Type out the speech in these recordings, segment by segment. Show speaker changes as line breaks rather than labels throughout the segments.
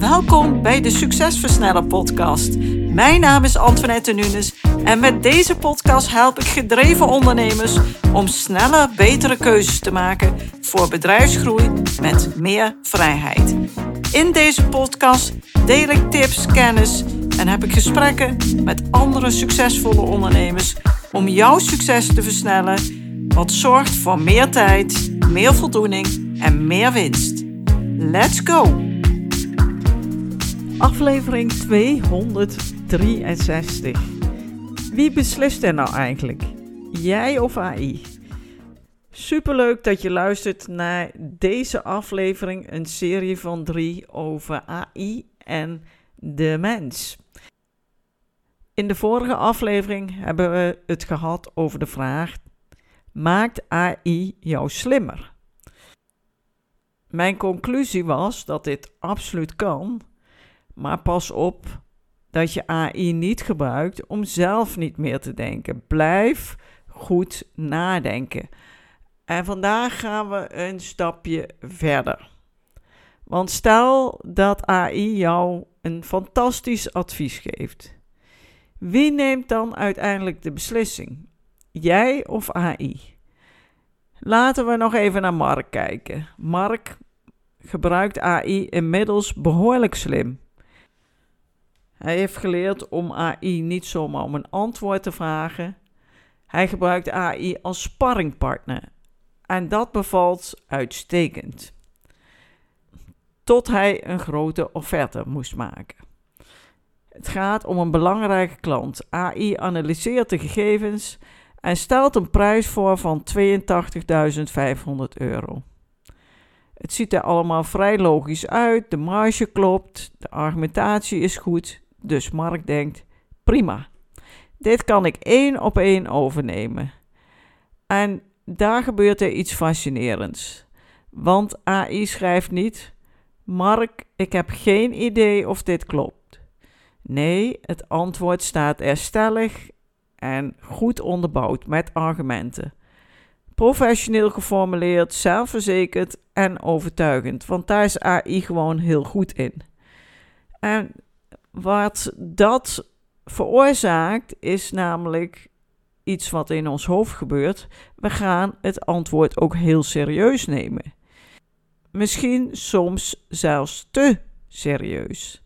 Welkom bij de Succesversneller podcast. Mijn naam is Antoinette Nunes en met deze podcast help ik gedreven ondernemers om sneller, betere keuzes te maken voor bedrijfsgroei met meer vrijheid. In deze podcast deel ik tips, kennis en heb ik gesprekken met andere succesvolle ondernemers om jouw succes te versnellen, wat zorgt voor meer tijd, meer voldoening en meer winst. Let's go! Aflevering 263. Wie beslist er nou eigenlijk? Jij of AI? Superleuk dat je luistert naar deze aflevering, een serie van 3 over AI en de mens. In de vorige aflevering hebben we het gehad over de vraag: maakt AI jou slimmer? Mijn conclusie was dat dit absoluut kan, maar pas op dat je AI niet gebruikt om zelf niet meer te denken. Blijf goed nadenken. En vandaag gaan we een stapje verder. Want stel dat AI jou een fantastisch advies geeft. Wie neemt dan uiteindelijk de beslissing? Jij of AI? Laten we nog even naar Mark kijken. Mark gebruikt AI inmiddels behoorlijk slim. Hij heeft geleerd om AI niet zomaar om een antwoord te vragen. Hij gebruikt AI als sparringpartner. En dat bevalt uitstekend. Tot hij een grote offerte moest maken. Het gaat om een belangrijke klant. AI analyseert de gegevens en stelt een prijs voor van €82.500. Het ziet er allemaal vrij logisch uit, de marge klopt, de argumentatie is goed, dus Mark denkt: prima, dit kan ik 1 op 1 overnemen. En daar gebeurt er iets fascinerends, want AI schrijft niet: Mark, ik heb geen idee of dit klopt. Nee, het antwoord staat er stellig en goed onderbouwd met argumenten. Professioneel geformuleerd, zelfverzekerd en overtuigend, want daar is AI gewoon heel goed in. En wat dat veroorzaakt is namelijk iets wat in ons hoofd gebeurt. We gaan het antwoord ook heel serieus nemen. Misschien soms zelfs te serieus.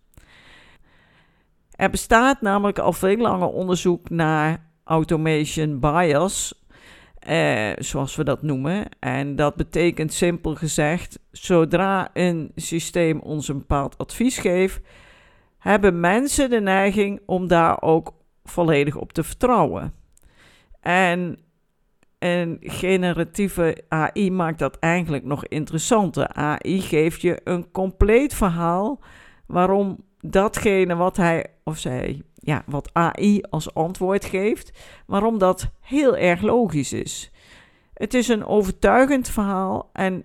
Er bestaat namelijk al veel langer onderzoek naar automation bias, zoals we dat noemen. En dat betekent simpel gezegd, zodra een systeem ons een bepaald advies geeft, hebben mensen de neiging om daar ook volledig op te vertrouwen. En een generatieve AI maakt dat eigenlijk nog interessanter. AI geeft je een compleet verhaal waarom datgene wat hij of zij, wat AI als antwoord geeft, waarom dat heel erg logisch is. Het is een overtuigend verhaal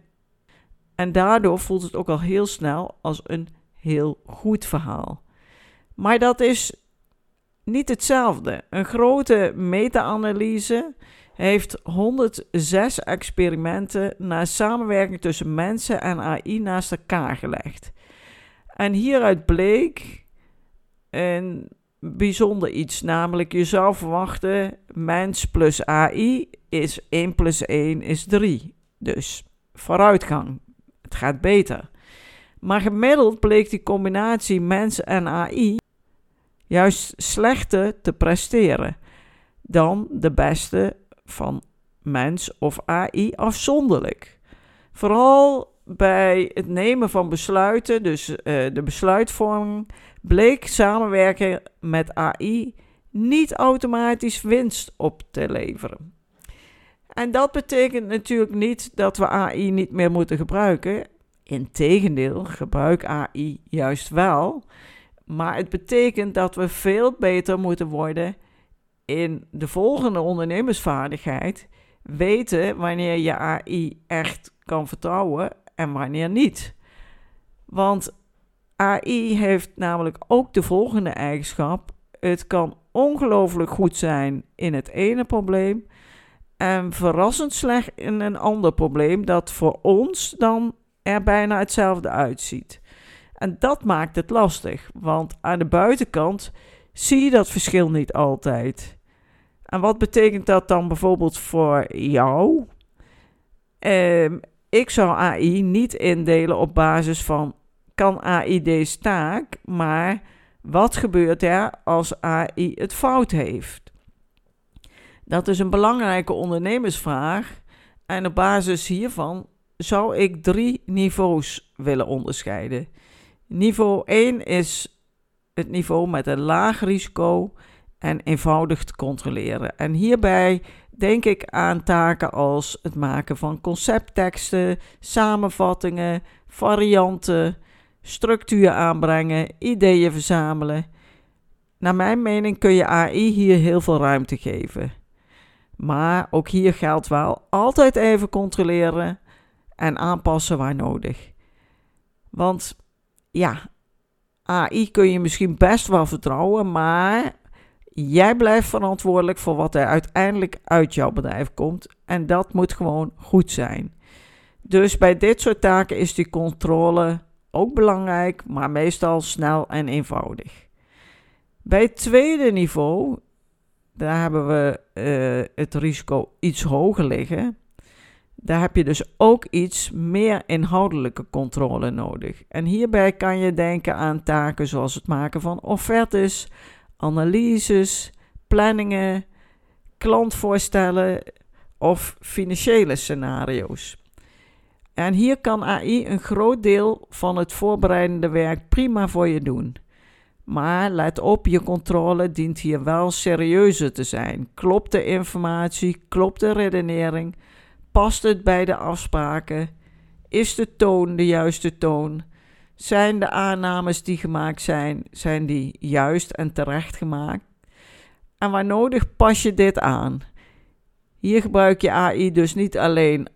en daardoor voelt het ook al heel snel als een heel goed verhaal. Maar dat is niet hetzelfde. Een grote meta-analyse heeft 106 experimenten naar samenwerking tussen mensen en AI naast elkaar gelegd. En hieruit bleek een bijzonder iets, namelijk je zou verwachten mens plus AI is 1 plus 1 is 3. Dus vooruitgang, het gaat beter. Maar gemiddeld bleek die combinatie mens en AI juist slechter te presteren dan de beste van mens of AI afzonderlijk. Vooral bij het nemen van besluiten, dus de besluitvorming, bleek samenwerken met AI niet automatisch winst op te leveren. En dat betekent natuurlijk niet dat we AI niet meer moeten gebruiken. Integendeel, gebruik AI juist wel. Maar het betekent dat we veel beter moeten worden in de volgende ondernemersvaardigheid. Weten wanneer je AI echt kan vertrouwen en wanneer niet. Want AI heeft namelijk ook de volgende eigenschap. Het kan ongelooflijk goed zijn in het ene probleem en verrassend slecht in een ander probleem dat voor ons dan er bijna hetzelfde uitziet. En dat maakt het lastig, want aan de buitenkant zie je dat verschil niet altijd. En wat betekent dat dan bijvoorbeeld voor jou? Ik zou AI niet indelen op basis van, kan AI deze taak, maar wat gebeurt er als AI het fout heeft? Dat is een belangrijke ondernemersvraag en op basis hiervan zou ik 3 niveaus willen onderscheiden. Niveau 1 is het niveau met een laag risico en eenvoudig te controleren. En hierbij denk ik aan taken als het maken van conceptteksten, samenvattingen, varianten, structuur aanbrengen, ideeën verzamelen. Naar mijn mening kun je AI hier heel veel ruimte geven. Maar ook hier geldt wel altijd even controleren en aanpassen waar nodig. Want ja, AI kun je misschien best wel vertrouwen, maar jij blijft verantwoordelijk voor wat er uiteindelijk uit jouw bedrijf komt. En dat moet gewoon goed zijn. Dus bij dit soort taken is die controle ook belangrijk, maar meestal snel en eenvoudig. Bij het tweede niveau, daar hebben we het risico iets hoger liggen. Daar heb je dus ook iets meer inhoudelijke controle nodig. En hierbij kan je denken aan taken zoals het maken van offertes, analyses, planningen, klantvoorstellen of financiële scenario's. En hier kan AI een groot deel van het voorbereidende werk prima voor je doen. Maar let op, je controle dient hier wel serieuzer te zijn. Klopt de informatie, klopt de redenering, past het bij de afspraken, is de toon de juiste toon, zijn de aannames die gemaakt zijn die juist en terecht gemaakt? En waar nodig pas je dit aan. Hier gebruik je AI dus niet alleen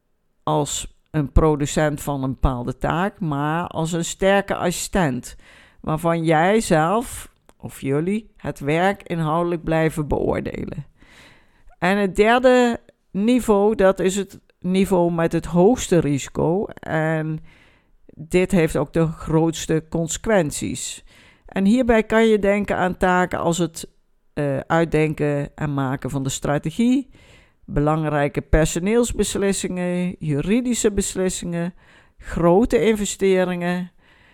als een producent van een bepaalde taak, maar als een sterke assistent, waarvan jij zelf of jullie het werk inhoudelijk blijven beoordelen. En het derde niveau, dat is het niveau met het hoogste risico. En dit heeft ook de grootste consequenties. En hierbij kan je denken aan taken als het uitdenken en maken van de strategie, belangrijke personeelsbeslissingen, juridische beslissingen, grote investeringen,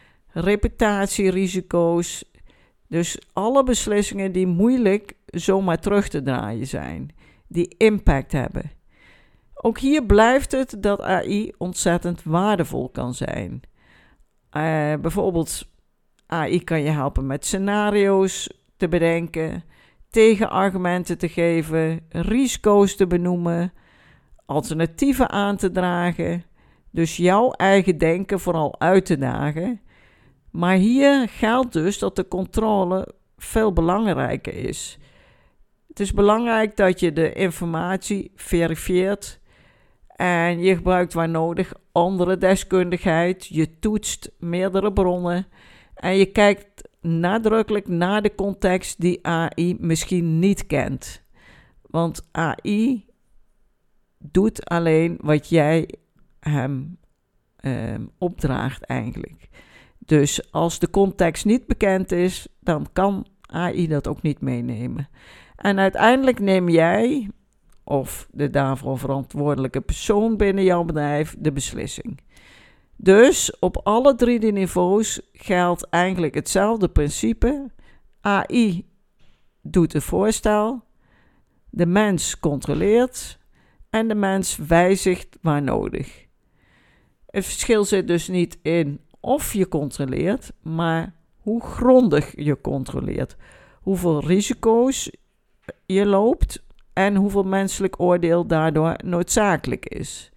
reputatierisico's. Dus alle beslissingen die moeilijk zomaar terug te draaien zijn, die impact hebben. Ook hier blijft het dat AI ontzettend waardevol kan zijn. Bijvoorbeeld, AI kan je helpen met scenario's te bedenken, tegenargumenten te geven, risico's te benoemen, alternatieven aan te dragen. Dus jouw eigen denken vooral uit te dagen. Maar hier geldt dus dat de controle veel belangrijker is. Het is belangrijk dat je de informatie verifieert en je gebruikt waar nodig andere deskundigheid. Je toetst meerdere bronnen en je kijkt nadrukkelijk naar de context die AI misschien niet kent. Want AI doet alleen wat jij hem opdraagt eigenlijk. Dus als de context niet bekend is, dan kan AI dat ook niet meenemen. En uiteindelijk neem jij of de daarvoor verantwoordelijke persoon binnen jouw bedrijf de beslissing. Dus op alle 3 niveaus geldt eigenlijk hetzelfde principe. AI doet het voorstel, de mens controleert en de mens wijzigt waar nodig. Het verschil zit dus niet in of je controleert, maar hoe grondig je controleert. Hoeveel risico's je loopt en hoeveel menselijk oordeel daardoor noodzakelijk is.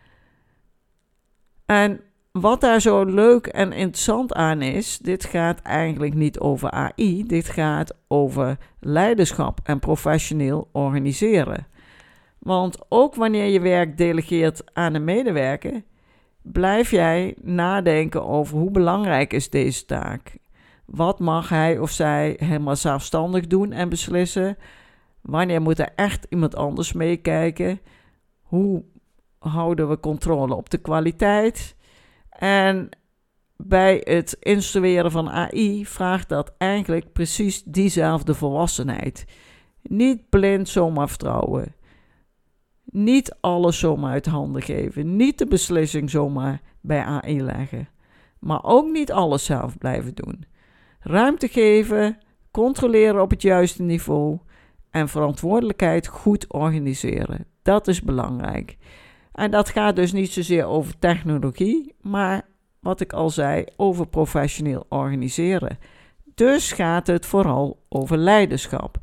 En wat daar zo leuk en interessant aan is, dit gaat eigenlijk niet over AI, dit gaat over leiderschap en professioneel organiseren. Want ook wanneer je werk delegeert aan een medewerker, blijf jij nadenken over hoe belangrijk is deze taak. Wat mag hij of zij helemaal zelfstandig doen en beslissen? Wanneer moet er echt iemand anders meekijken? Hoe houden we controle op de kwaliteit? En bij het instrueren van AI vraagt dat eigenlijk precies diezelfde volwassenheid. Niet blind zomaar vertrouwen. Niet alles zomaar uit handen geven. Niet de beslissing zomaar bij AI leggen. Maar ook niet alles zelf blijven doen. Ruimte geven, controleren op het juiste niveau en verantwoordelijkheid goed organiseren. Dat is belangrijk. En dat gaat dus niet zozeer over technologie, maar wat ik al zei, over professioneel organiseren. Dus gaat het vooral over leiderschap.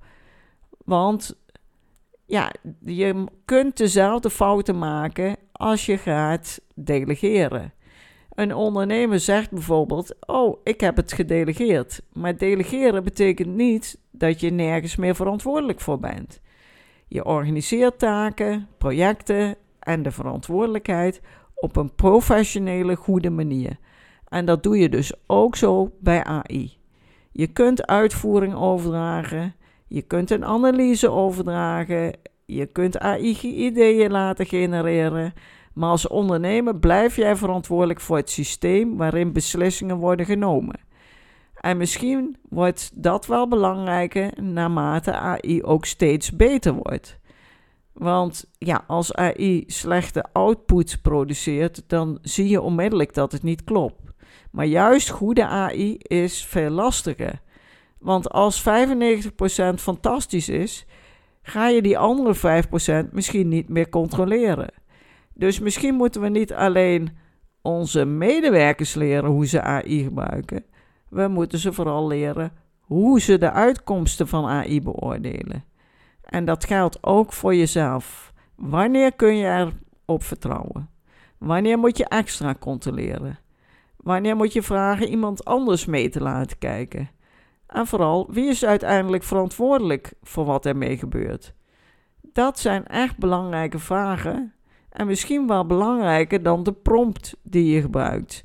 Want ja, je kunt dezelfde fouten maken als je gaat delegeren. Een ondernemer zegt bijvoorbeeld, oh, ik heb het gedelegeerd. Maar delegeren betekent niet dat je nergens meer verantwoordelijk voor bent. Je organiseert taken, projecten en de verantwoordelijkheid op een professionele, goede manier. En dat doe je dus ook zo bij AI. Je kunt uitvoering overdragen, je kunt een analyse overdragen, je kunt AI-ideeën laten genereren, maar als ondernemer blijf jij verantwoordelijk voor het systeem waarin beslissingen worden genomen. En misschien wordt dat wel belangrijker naarmate AI ook steeds beter wordt. Want ja, als AI slechte output produceert, dan zie je onmiddellijk dat het niet klopt. Maar juist goede AI is veel lastiger. Want als 95% fantastisch is, ga je die andere 5% misschien niet meer controleren. Dus misschien moeten we niet alleen onze medewerkers leren hoe ze AI gebruiken. We moeten ze vooral leren hoe ze de uitkomsten van AI beoordelen. En dat geldt ook voor jezelf. Wanneer kun je erop vertrouwen? Wanneer moet je extra controleren? Wanneer moet je vragen iemand anders mee te laten kijken? En vooral, wie is uiteindelijk verantwoordelijk voor wat ermee gebeurt? Dat zijn echt belangrijke vragen en misschien wel belangrijker dan de prompt die je gebruikt.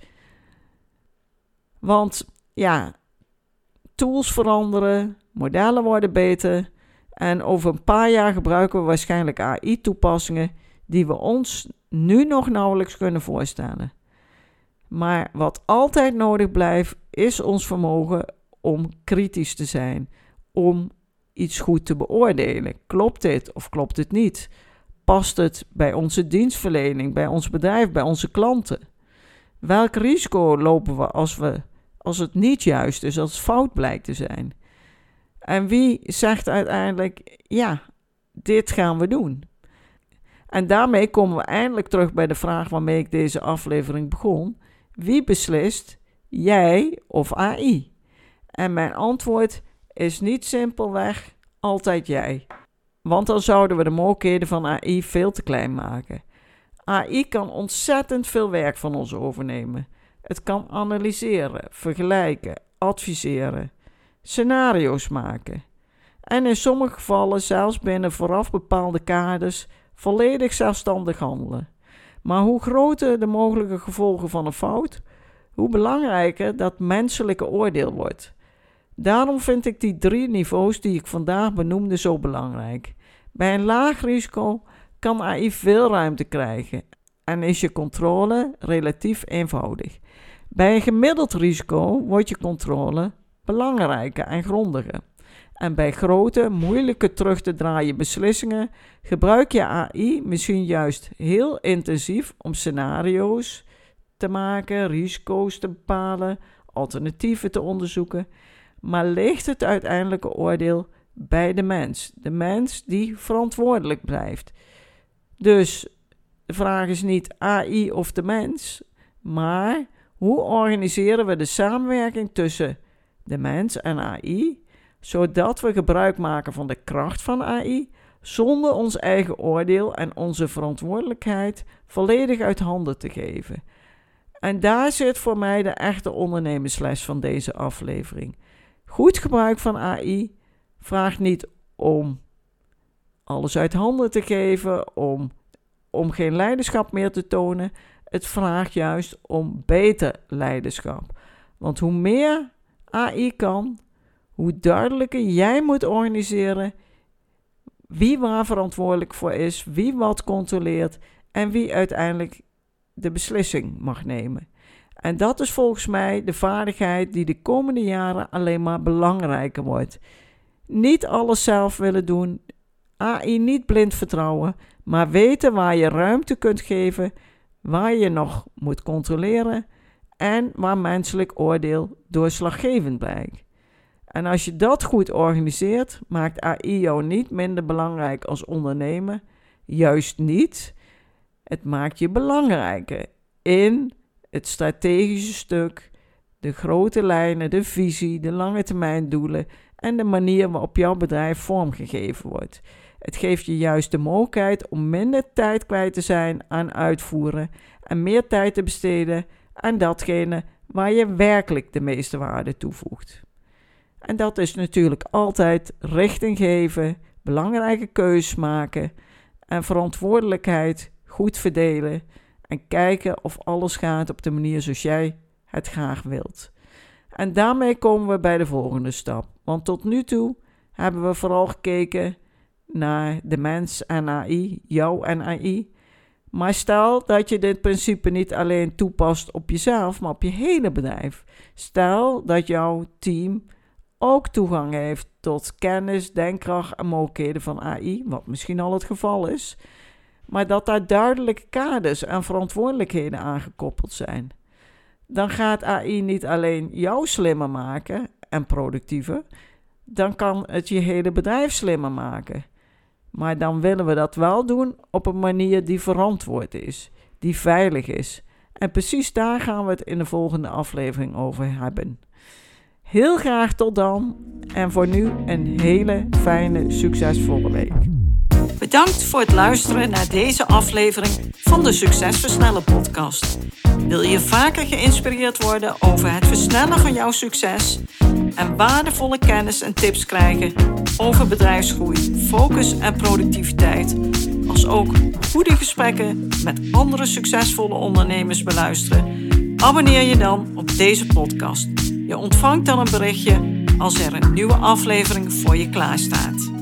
Want ja, tools veranderen, modellen worden beter en over een paar jaar gebruiken we waarschijnlijk AI-toepassingen die we ons nu nog nauwelijks kunnen voorstellen. Maar wat altijd nodig blijft, is ons vermogen om kritisch te zijn, om iets goed te beoordelen. Klopt dit of klopt het niet? Past het bij onze dienstverlening, bij ons bedrijf, bij onze klanten? Welk risico lopen we als het niet juist is, als het fout blijkt te zijn? En wie zegt uiteindelijk, ja, dit gaan we doen? En daarmee komen we eindelijk terug bij de vraag waarmee ik deze aflevering begon. Wie beslist, jij of AI? En mijn antwoord is niet simpelweg altijd jij. Want dan zouden we de mogelijkheden van AI veel te klein maken. AI kan ontzettend veel werk van ons overnemen. Het kan analyseren, vergelijken, adviseren, scenario's maken. En in sommige gevallen zelfs binnen vooraf bepaalde kaders volledig zelfstandig handelen. Maar hoe groter de mogelijke gevolgen van een fout, hoe belangrijker dat menselijke oordeel wordt. Daarom vind ik die 3 niveaus die ik vandaag benoemde zo belangrijk. Bij een laag risico kan AI veel ruimte krijgen en is je controle relatief eenvoudig. Bij een gemiddeld risico wordt je controle belangrijker en grondiger. En bij grote, moeilijke terug te draaien beslissingen gebruik je AI misschien juist heel intensief om scenario's te maken, risico's te bepalen, alternatieven te onderzoeken. Maar ligt het uiteindelijke oordeel bij de mens die verantwoordelijk blijft. Dus de vraag is niet AI of de mens, maar hoe organiseren we de samenwerking tussen de mens en AI, zodat we gebruik maken van de kracht van AI, zonder ons eigen oordeel en onze verantwoordelijkheid volledig uit handen te geven. En daar zit voor mij de echte ondernemersles van deze aflevering. Goed gebruik van AI vraagt niet om alles uit handen te geven, om geen leiderschap meer te tonen. Het vraagt juist om beter leiderschap. Want hoe meer AI kan, hoe duidelijker jij moet organiseren wie waar verantwoordelijk voor is, wie wat controleert en wie uiteindelijk de beslissing mag nemen. En dat is volgens mij de vaardigheid die de komende jaren alleen maar belangrijker wordt. Niet alles zelf willen doen, AI niet blind vertrouwen, maar weten waar je ruimte kunt geven, waar je nog moet controleren en waar menselijk oordeel doorslaggevend blijkt. En als je dat goed organiseert, maakt AI jou niet minder belangrijk als ondernemer. Juist niet. Het maakt je belangrijker in het strategische stuk, de grote lijnen, de visie, de lange termijn doelen en de manier waarop jouw bedrijf vormgegeven wordt. Het geeft je juist de mogelijkheid om minder tijd kwijt te zijn aan uitvoeren en meer tijd te besteden aan datgene waar je werkelijk de meeste waarde toevoegt. En dat is natuurlijk altijd richting geven, belangrijke keuzes maken en verantwoordelijkheid goed verdelen en kijken of alles gaat op de manier zoals jij het graag wilt. En daarmee komen we bij de volgende stap. Want tot nu toe hebben we vooral gekeken naar de mens en AI, jou en AI. Maar stel dat je dit principe niet alleen toepast op jezelf, maar op je hele bedrijf. Stel dat jouw team ook toegang heeft tot kennis, denkkracht en mogelijkheden van AI, wat misschien al het geval is, maar dat daar duidelijke kaders en verantwoordelijkheden aan gekoppeld zijn. Dan gaat AI niet alleen jou slimmer maken en productiever, dan kan het je hele bedrijf slimmer maken. Maar dan willen we dat wel doen op een manier die verantwoord is, die veilig is. En precies daar gaan we het in de volgende aflevering over hebben. Heel graag tot dan en voor nu een hele fijne, succesvolle week.
Bedankt voor het luisteren naar deze aflevering van de Succesversnellen podcast. Wil je vaker geïnspireerd worden over het versnellen van jouw succes en waardevolle kennis en tips krijgen over bedrijfsgroei, focus en productiviteit, als ook goede gesprekken met andere succesvolle ondernemers beluisteren? Abonneer je dan op deze podcast. Je ontvangt dan een berichtje als er een nieuwe aflevering voor je klaar staat.